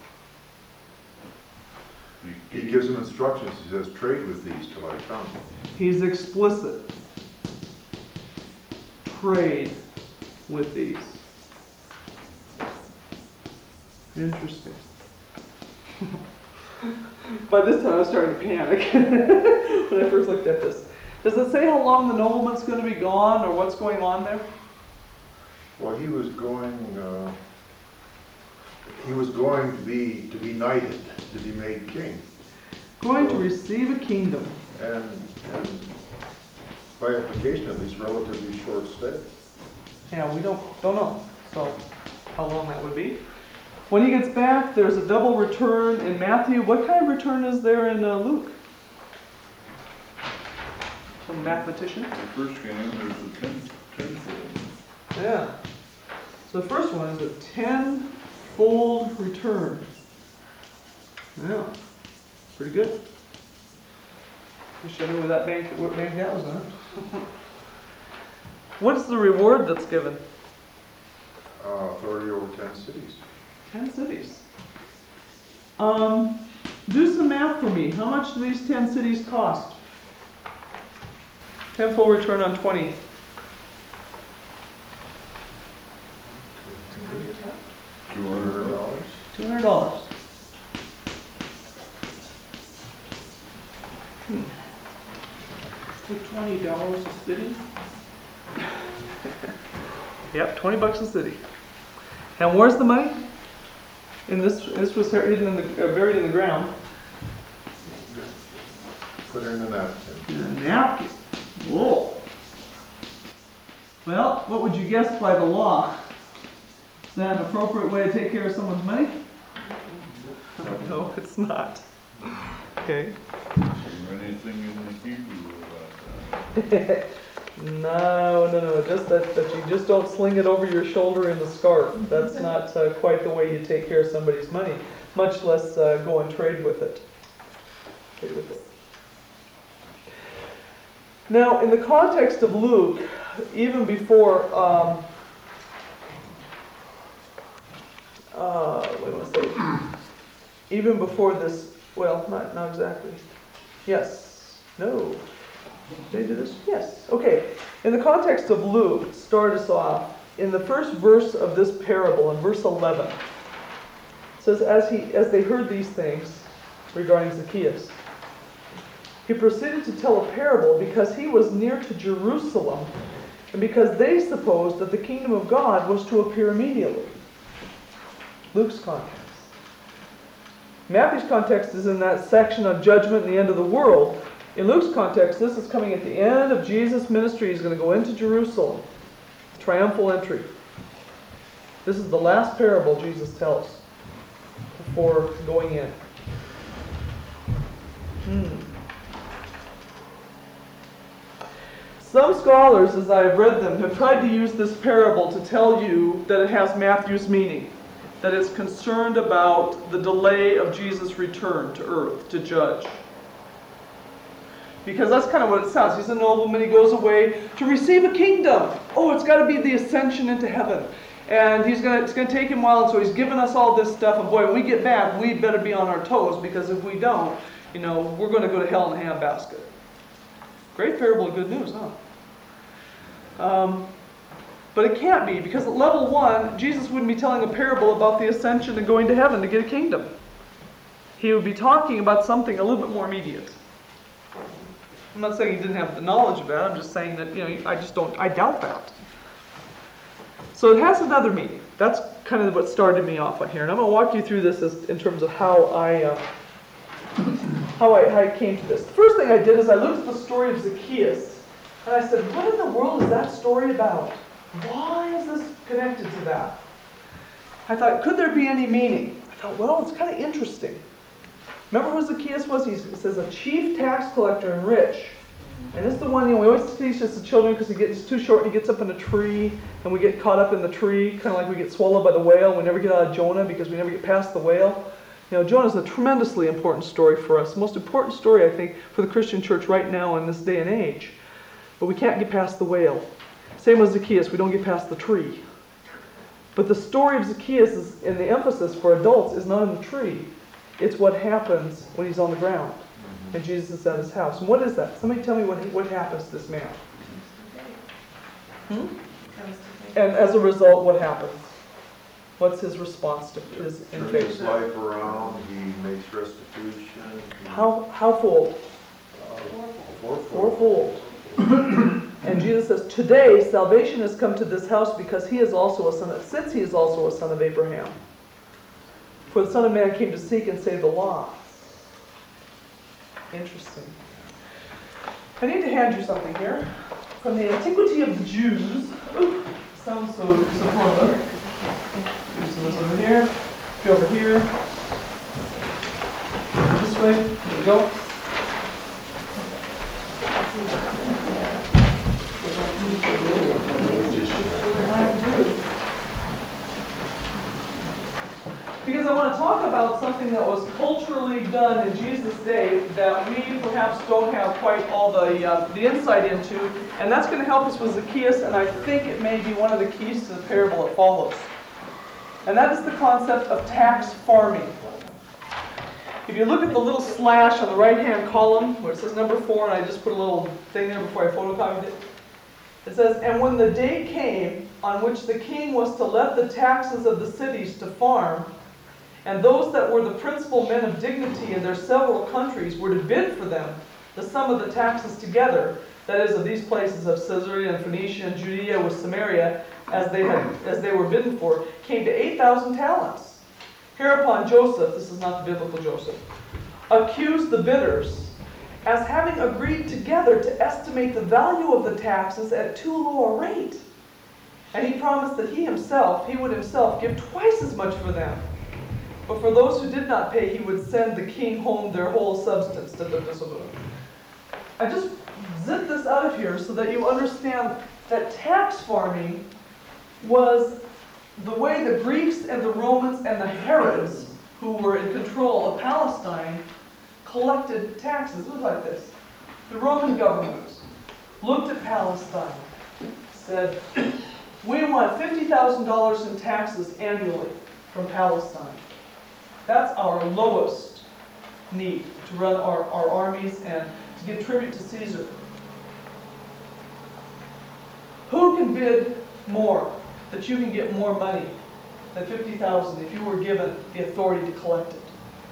Speaker 4: He gives them instructions. He says, trade with these till I come.
Speaker 1: He's explicit. Trade with these. Interesting. By this time I was starting to panic when I first looked at this. Does it say how long the nobleman's going to be gone or what's going on there?
Speaker 4: Well, he was going to be knighted, to be made king.
Speaker 1: Going to receive a kingdom.
Speaker 4: And by application of least relatively short stay.
Speaker 1: Yeah, we don't know. So how long that would be. When he gets back, there's a double return in Matthew. What kind of return is there in Luke? Some mathematician?
Speaker 5: The first game, there's a tenfold.
Speaker 1: Yeah. So the first one is a tenfold return. Yeah. Pretty good. Wish I knew where that what bank that was on. What's the reward that's given?
Speaker 4: Authority over 10 cities.
Speaker 1: 10 cities. Do some math for me. How much do these 10 cities cost? Tenfold return on 20.
Speaker 4: $200.
Speaker 1: $200.
Speaker 6: $20 a city?
Speaker 1: Yep, $20 a city. And where's the money? In this was buried in the ground.
Speaker 4: Put her in the napkin.
Speaker 1: In a napkin. Whoa. Well, what would you guess by the law? Is that an appropriate way to take care of someone's money? No, it's not. Okay.
Speaker 5: Is there anything in the Hebrew about that?
Speaker 1: No. Just that you just don't sling it over your shoulder in the scarf. That's not quite the way you take care of somebody's money, much less go and trade with it. Now, in the context of Luke, even before, even before this, well, not exactly. Yes. No. Did I do this? Yes. Okay. In the context of Luke, start us off. In the first verse of this parable, in verse 11, it says, as they heard these things regarding Zacchaeus, he proceeded to tell a parable because he was near to Jerusalem and because they supposed that the kingdom of God was to appear immediately. Luke's context. Matthew's context is in that section of judgment and the end of the world. In Luke's context, this is coming at the end of Jesus' ministry. He's going to go into Jerusalem. Triumphal entry. This is the last parable Jesus tells before going in. Some scholars, as I have read them, have tried to use this parable to tell you that it has Matthew's meaning, that it's concerned about the delay of Jesus' return to earth to judge. Because that's kind of what it sounds. He's a nobleman, he goes away to receive a kingdom. Oh, it's got to be the ascension into heaven. And it's gonna take him a while, and so he's giving us all this stuff, and boy, when we get back, we better be on our toes, because if we don't, we're gonna go to hell in a handbasket. Great parable of good news, huh? But it can't be, because at level 1, Jesus wouldn't be telling a parable about the ascension and going to heaven to get a kingdom. He would be talking about something a little bit more immediate. I'm not saying he didn't have the knowledge of that, I'm just saying that, I doubt that. So it has another meaning. That's kind of what started me off on here. And I'm going to walk you through this in terms of how I came to this. The first thing I did is I looked at the story of Zacchaeus. And I said, what in the world is that story about? Why is this connected to that? I thought, could there be any meaning? I thought, well, it's kind of interesting. Remember who Zacchaeus was? He says a chief tax collector and rich. And it's the one, we always teach this to children because he gets too short and he gets up in a tree and we get caught up in the tree, kind of like we get swallowed by the whale. We never get out of Jonah because we never get past the whale. Jonah is a tremendously important story for us. The most important story, I think, for the Christian church right now in this day and age. But we can't get past the whale. Same with Zacchaeus, we don't get past the tree. But the story of Zacchaeus and the emphasis for adults is not in the tree. It's what happens when he's on the ground. And Jesus is at his house. And what is that? Somebody tell me what happens to this man. And as a result, what happens? What's his response to his
Speaker 4: Turns
Speaker 1: invasion?
Speaker 4: his life around, he makes restitution.
Speaker 1: How full?
Speaker 4: Fourfold.
Speaker 1: And Jesus says, today salvation has come to this house because he is also a son since he is also a son of Abraham. For the Son of Man came to seek and save the lost. Interesting. I need to hand you something here. From the Antiquity of the Jews. Ooh, sounds so supportive. Use this over here. Go over here. This way. There we go. Because I want to talk about something that was culturally done in Jesus' day that we perhaps don't have quite all the insight into, and that's going to help us with Zacchaeus, and I think it may be one of the keys to the parable that follows. And that is the concept of tax farming. If you look at the little slash on the right-hand column where it says number 4, and I just put a little thing there before I photocopied it, it says, and when the day came on which the king was to let the taxes of the cities to farm, and those that were the principal men of dignity in their several countries were to bid for them, the sum of the taxes together, that is, of these places of Caesarea and Phoenicia and Judea with Samaria, as they were bidden for, came to 8,000 talents. Hereupon Joseph, this is not the biblical Joseph, accused the bidders as having agreed together to estimate the value of the taxes at too low a rate. And he promised that he would himself give twice as much for them. But for those who did not pay, he would send the king home their whole substance. I just zip this out of here so that you understand that tax farming was the way the Greeks and the Romans and the Herods, who were in control of Palestine, collected taxes. It was like this. The Roman government looked at Palestine, said, we want $50,000 in taxes annually from Palestine. That's our lowest need to run our armies and to give tribute to Caesar. Who can bid more, that you can get more money than $50,000 if you were given the authority to collect it?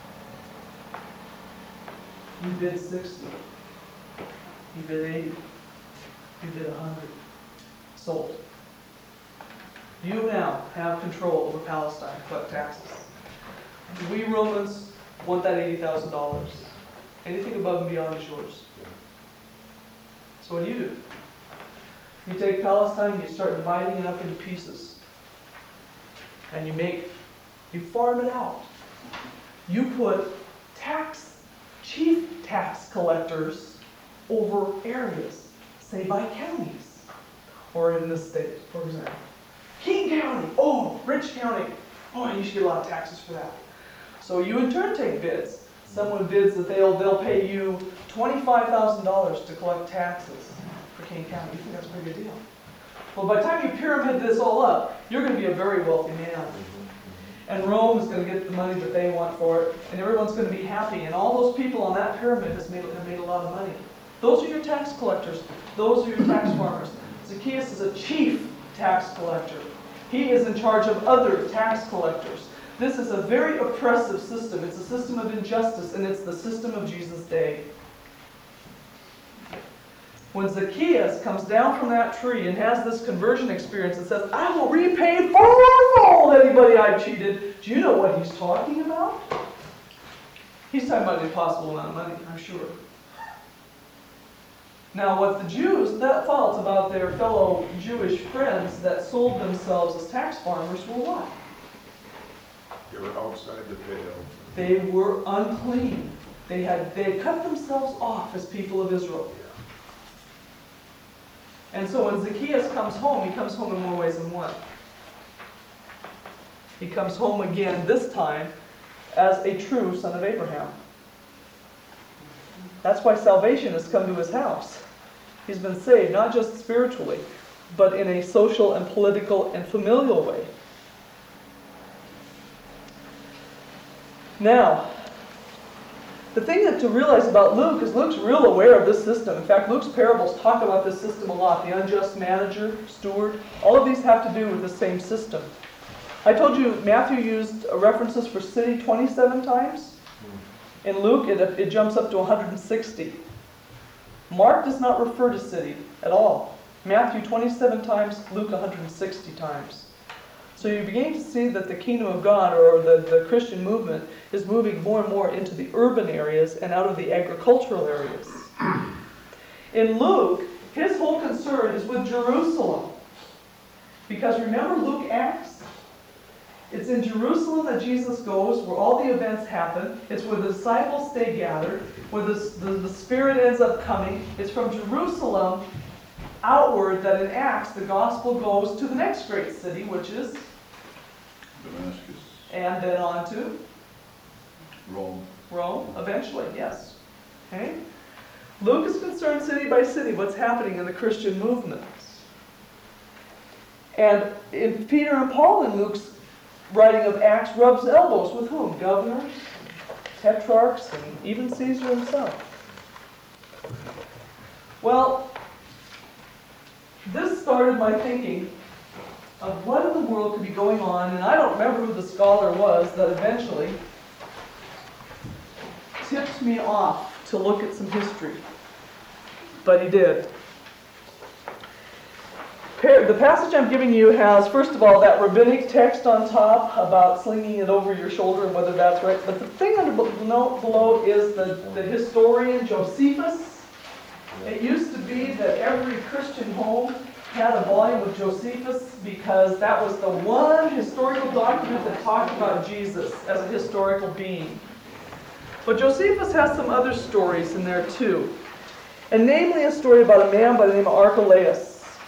Speaker 1: You bid 60. You bid 80. You bid 100. Sold. You now have control over Palestine, collect taxes. We Romans want that $80,000. Anything above and beyond is yours. So what do? You take Palestine, you start dividing it up into pieces. And you farm it out. You put chief tax collectors over areas, say by counties, or in this state, for example. King County, Rich County, you should get a lot of taxes for that. So you in turn take bids. Someone bids that they'll pay you $25,000 to collect taxes for King County. You think that's a pretty good deal. Well, by the time you pyramid this all up, you're going to be a very wealthy man. And Rome is going to get the money that they want for it, and everyone's going to be happy. And all those people on that pyramid have made a lot of money. Those are your tax collectors. Those are your tax farmers. Zacchaeus is a chief tax collector. He is in charge of other tax collectors. This is a very oppressive system. It's a system of injustice, and it's the system of Jesus' day. When Zacchaeus comes down from that tree and has this conversion experience and says, I will repay fourfold anybody I've cheated, do you know what he's talking about? He's talking about an impossible amount of money, I'm sure. Now, what the Jews that felt about their fellow Jewish friends that sold themselves as tax farmers were what?
Speaker 4: They were outside the pale.
Speaker 1: They were unclean. They had cut themselves off as people of Israel. And so when Zacchaeus comes home, he comes home in more ways than one. He comes home again, this time, as a true son of Abraham. That's why salvation has come to his house. He's been saved, not just spiritually, but in a social and political and familial way. Now, the thing that to realize about Luke is Luke's real aware of this system. In fact, Luke's parables talk about this system a lot. The unjust manager, steward, all of these have to do with the same system. I told you Matthew used references for city 27 times. In Luke, it jumps up to 160. Mark does not refer to city at all. Matthew 27 times, Luke 160 times. So you're beginning to see that the kingdom of God, or the Christian movement, is moving more and more into the urban areas and out of the agricultural areas. In Luke, his whole concern is with Jerusalem. Because remember Luke Acts? It's in Jerusalem that Jesus goes, where all the events happen. It's where the disciples stay gathered, where the Spirit ends up coming. It's from Jerusalem outward that in Acts the gospel goes to the next great city, which is
Speaker 5: Damascus,
Speaker 1: and then on to
Speaker 5: Rome.
Speaker 1: Rome, eventually, yes. Okay? Luke is concerned city by city what's happening in the Christian movement. And in Peter and Paul in Luke's writing of Acts rubs elbows with whom? Governors, tetrarchs, and even Caesar himself. Well, this started my thinking of what in the world could be going on, and I don't remember who the scholar was that eventually tipped me off to look at some history. But he did. The passage I'm giving you has, first of all, that rabbinic text on top about slinging it over your shoulder and whether that's right. But the thing below is the historian Josephus. It used to be that every Christian home had a volume of Josephus because that was the one historical document that talked about Jesus as a historical being. But Josephus has some other stories in there too. And namely a story about a man by the name of Archelaus.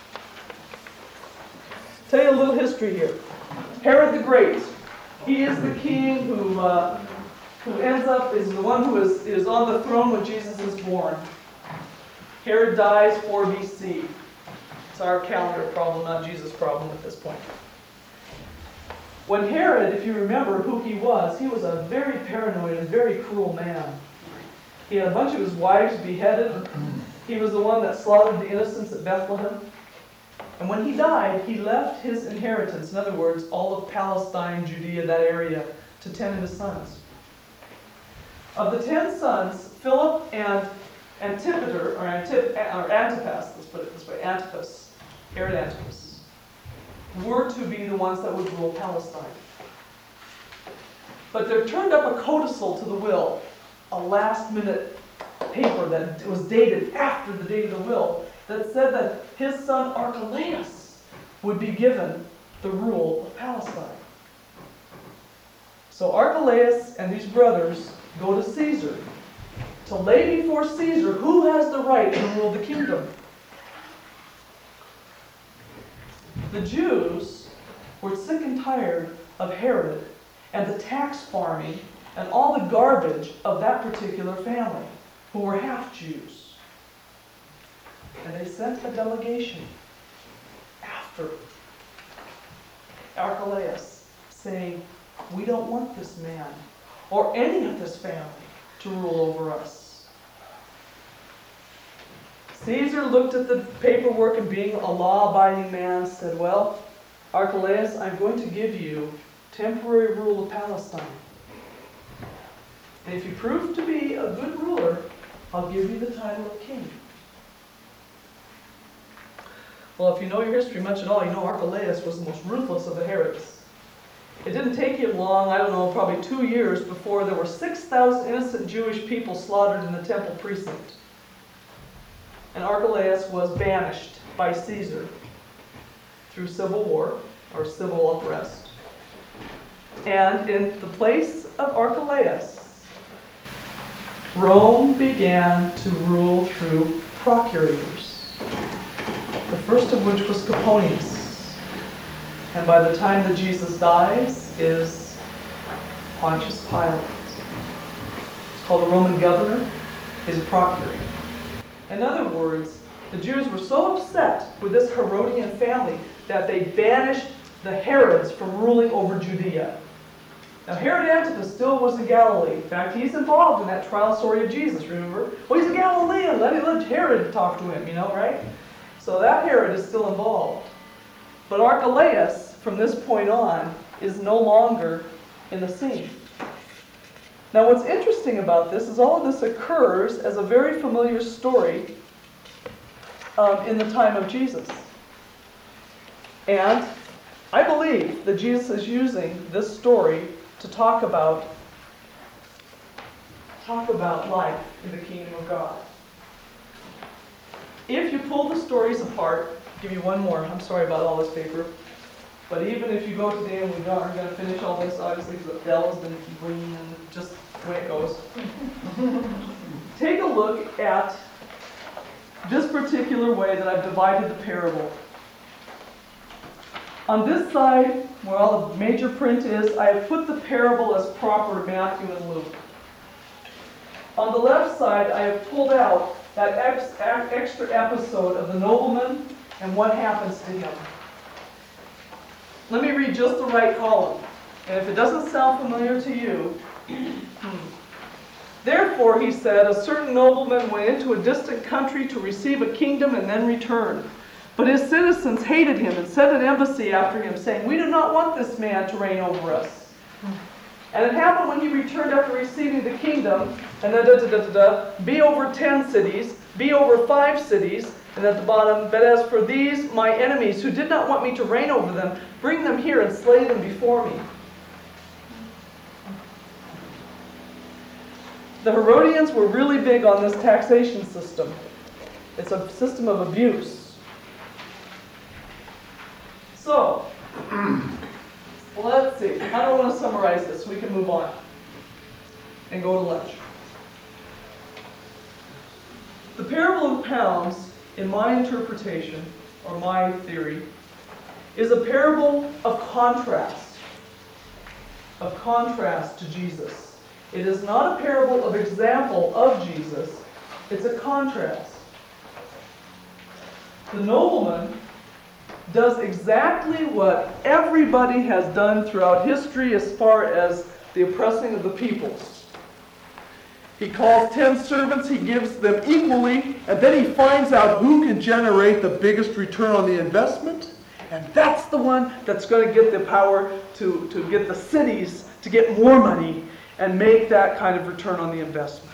Speaker 1: Tell you a little history here. Herod the Great. He is the king who ends up, is the one who is on the throne when Jesus is born. Herod dies 4 BC. It's our calendar problem, not Jesus' problem at this point. When Herod, if you remember who he was a very paranoid and very cruel man. He had a bunch of his wives beheaded. He was the one that slaughtered the innocents at Bethlehem. And when he died, he left his inheritance, in other words, all of Palestine, Judea, that area, to 10 of his sons. Of the 10 sons, Philip and Antipater, or Antipas, let's put it this way, Antipas, Herod Antipas, were to be the ones that would rule Palestine. But there turned up a codicil to the will, a last-minute paper that was dated after the date of the will, that said that his son Archelaus would be given the rule of Palestine. So Archelaus and these brothers go to Caesar to lay before Caesar who has the right to rule the kingdom. The Jews were sick and tired of Herod and the tax farming and all the garbage of that particular family, who were half Jews. And they sent a delegation or Archelaus, saying, we don't want this man or any of this family to rule over us. Caesar looked at the paperwork and, being a law-abiding man, said, well, Archelaus, I'm going to give you temporary rule of Palestine. And if you prove to be a good ruler, I'll give you the title of king. Well, if you know your history much at all, you know Archelaus was the most ruthless of the Herods. It didn't take him long, I don't know, probably 2 years before there were 6,000 innocent Jewish people slaughtered in the temple precinct. And Archelaus was banished by Caesar through civil war or civil unrest. And in the place of Archelaus, Rome began to rule through procurators, the first of which was Coponius. And by the time that Jesus dies is Pontius Pilate. It's called a Roman governor, is a procurator. In other words, the Jews were so upset with this Herodian family that they banished the Herods from ruling over Judea. Now, Herod Antipas still was in Galilee. In fact, he's involved in that trial story of Jesus, remember? Well, he's a Galilean. Let Herod talk to him, right? So that Herod is still involved. But Archelaus, from this point on, is no longer in the scene. Now, what's interesting about this is all of this occurs as a very familiar story in the time of Jesus. And I believe that Jesus is using this story to talk about life in the kingdom of God. If you pull the stories apart, I'll give you one more. I'm sorry about all this paper. But even if you go today, and we aren't going to finish all this, obviously, because the bell has been ringing and just the way it goes. Take a look at this particular way that I've divided the parable. On this side, where all the major print is, I have put the parable as proper to Matthew and Luke. On the left side, I have pulled out that extra episode of the nobleman and what happens to him. Let me read just the right column. And if it doesn't sound familiar to you, therefore, he said, a certain nobleman went into a distant country to receive a kingdom and then return. But his citizens hated him and sent an embassy after him, saying, we do not want this man to reign over us. And it happened when he returned after receiving the kingdom, and be over 10 cities, be over 5 cities, and at the bottom, but as for these, my enemies, who did not want me to reign over them, bring them here and slay them before me. The Herodians were really big on this taxation system. It's a system of abuse. So, let's see. I don't want to summarize this. We can move on and go to lunch. The parable of the pounds, in my interpretation, or my theory, is a parable of contrast to Jesus. It is not a parable of example of Jesus. It's a contrast. The nobleman does exactly what everybody has done throughout history as far as the oppressing of the peoples. He calls 10 servants, he gives them equally, and then he finds out who can generate the biggest return on the investment, and that's the one that's going to get the power to get the cities to get more money and make that kind of return on the investment.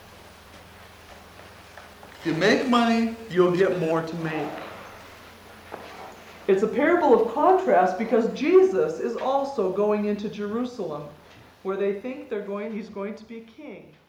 Speaker 1: If you make money, you'll get more to make. It's a parable of contrast because Jesus is also going into Jerusalem, where they think he's going to be king.